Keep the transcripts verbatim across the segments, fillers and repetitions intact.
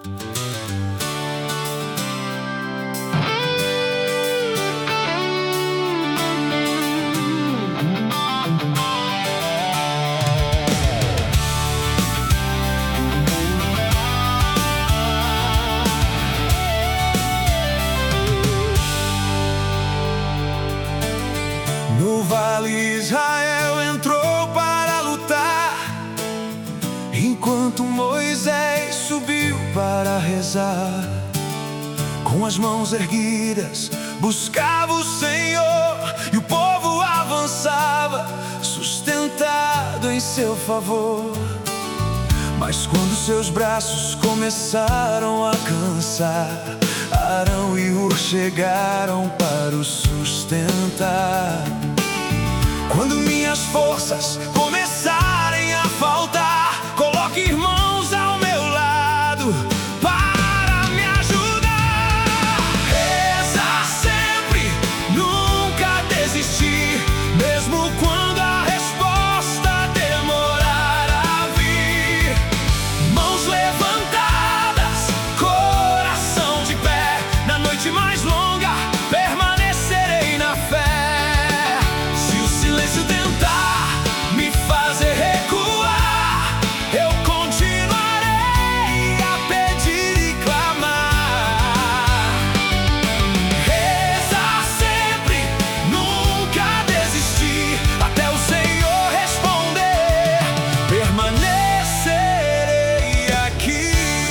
No vale Israel entrou para lutar, enquanto Moisés subiu para rezar. Com as mãos erguidas buscava o Senhor, e o povo avançava, sustentado em seu favor. Mas quando seus braços começaram a cansar, Arão e Hur chegaram para o sustentar. Quando minhas forças começarem a faltar, coloque irmãos ao meu lado para me ajudar. Reza sempre, nunca desistir, mesmo quando a resposta demorar a vir. Mãos levantadas, coração de pé, na noite mais longa permanecerei na fé. Se tentar me fazer recuar, eu continuarei a pedir e clamar. Rezar sempre, nunca desistir, até o Senhor responder, permanecerei aqui.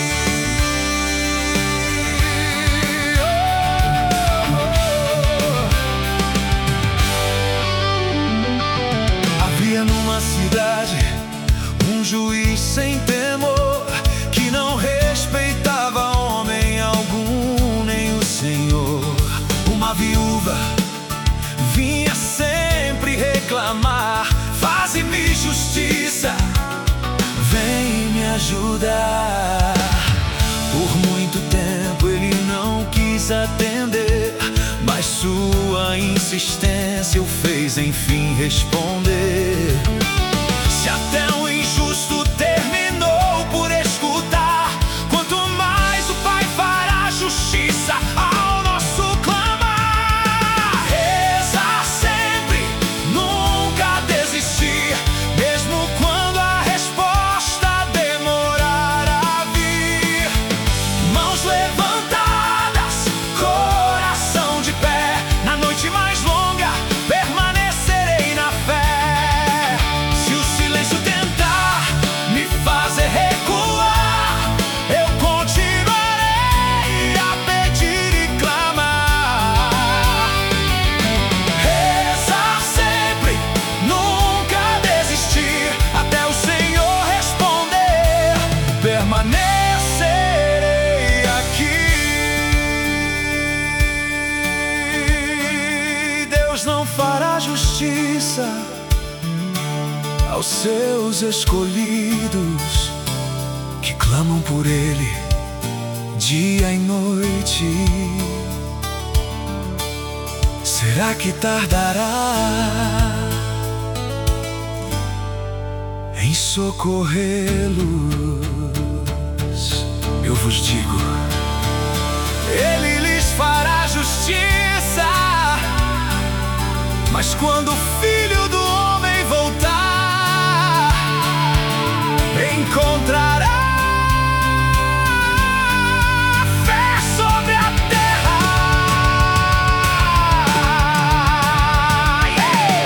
Oh, oh, oh. Havia numa cidade um juiz sem temor, que não respeitava homem algum, nem o Senhor. Uma viúva vinha sempre reclamar: faze-me justiça, vem me ajudar. Por muito tempo ele não quis atender, mas sua insistência o fez enfim responder. Se até o injusto terminou por escutar, quanto mais o Pai fará justiça ao nosso clamar. Rezar sempre, nunca desistir, mesmo quando a resposta demorar a vir. Mãos levantadas, coração de pé, na noite mais longa permanecerei na fé. Se o silêncio tentar me fazer recuar, eu continuarei a pedir e clamar. Rezar sempre, nunca desistir, até o Senhor responder, permanecerei aqui. Deus não fará justiça aos seus escolhidos, que clamam por Ele dia e noite. Será que tardará em socorrê-los? Eu vos digo, Ele lhes fará justiça. Mas quando o Filho do Homem voltar, encontrará fé sobre a terra. Yeah!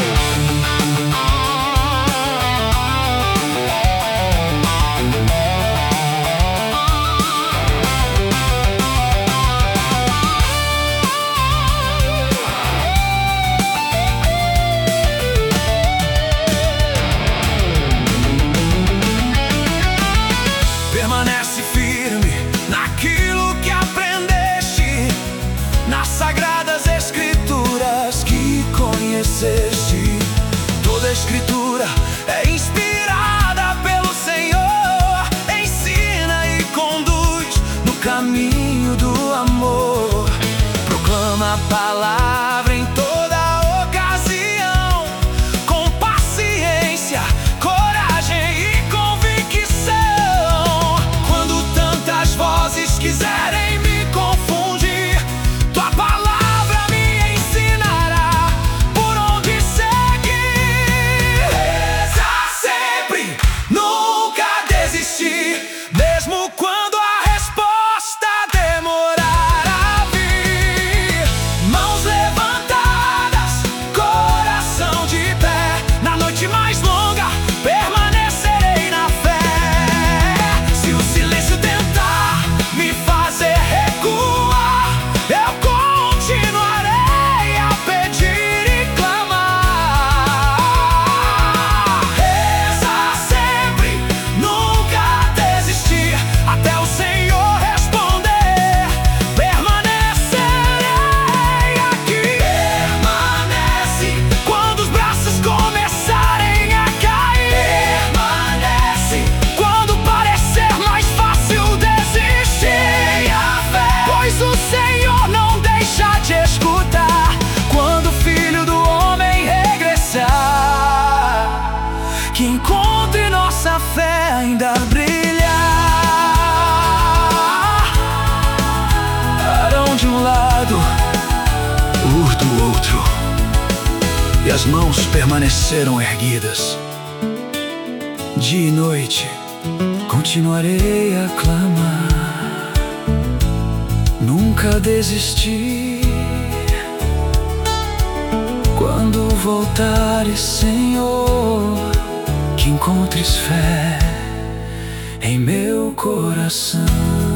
Permanece firme naquilo que aprendeste, nas sagradas escrituras que conheceste. Toda escritura é inspirada pelo Senhor, ensina e conduz no caminho do amor. Proclama a palavra em toda ocasião, com paciência, coragem e convicção. Quando tantas vozes Minhas mãos permaneceram erguidas. Dia e noite continuarei a clamar. Nunca desisti. Quando voltares, Senhor, que encontres fé em meu coração.